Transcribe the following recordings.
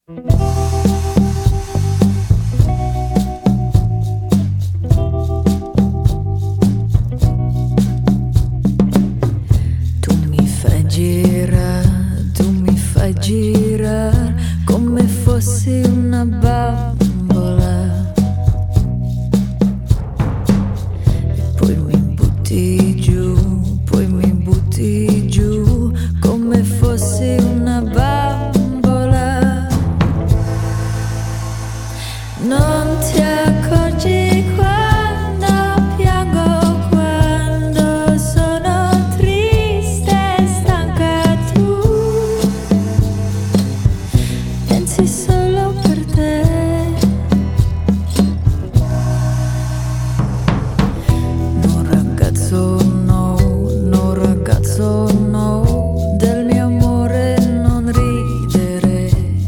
Tu mi fai girare come fossi una bambola e poi mi butti giù come fossi una bambola. Non ti accorgi quando piango, quando sono triste e stanca, tu pensi solo per te. No ragazzo no, del mio amore non ridere.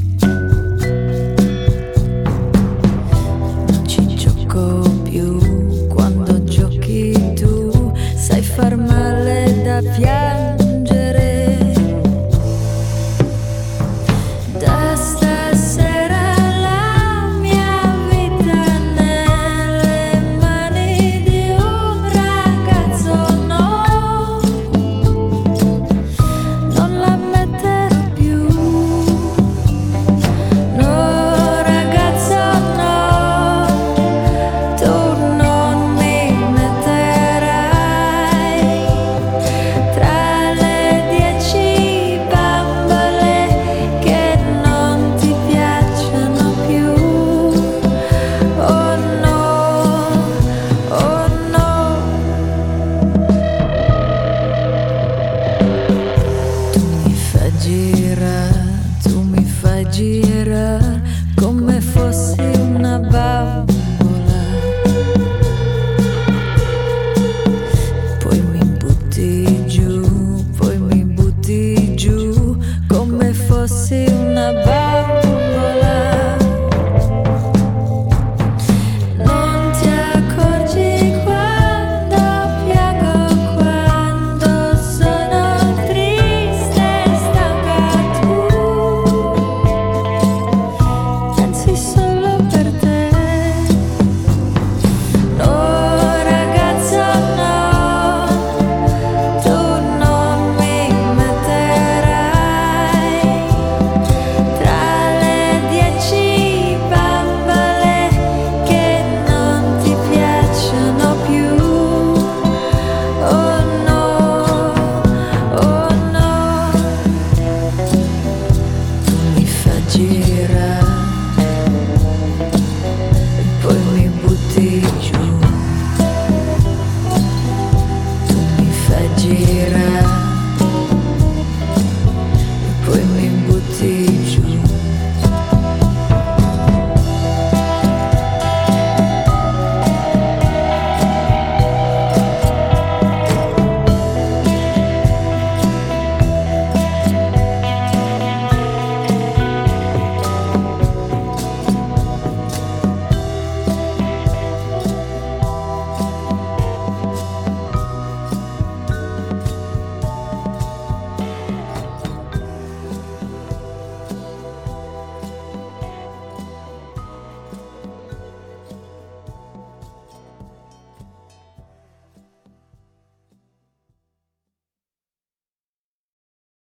Non ci gioco più, quando giochi tu sai far male da piangere. Da stasera la mia vita nelle mani di un ragazzo, no, non la metterò più. No ragazzo no, tu non mi metterai tra le 10 bambole che non ti piacciono più. Oh no, oh no. Tu mi fai girare come fossi una bambola, poi mi butti giù come fossi una bambola. Non ti accorgi quando piango, quando sono triste e stanca, tu pensi solo per te. No ragazzo no, tu non mi metterai tra le 10 bambole che non ti piacciono più. Oh no, oh no. Tu mi fai girare e poi mi butti giù. Tu mi fai girare e poi mi butti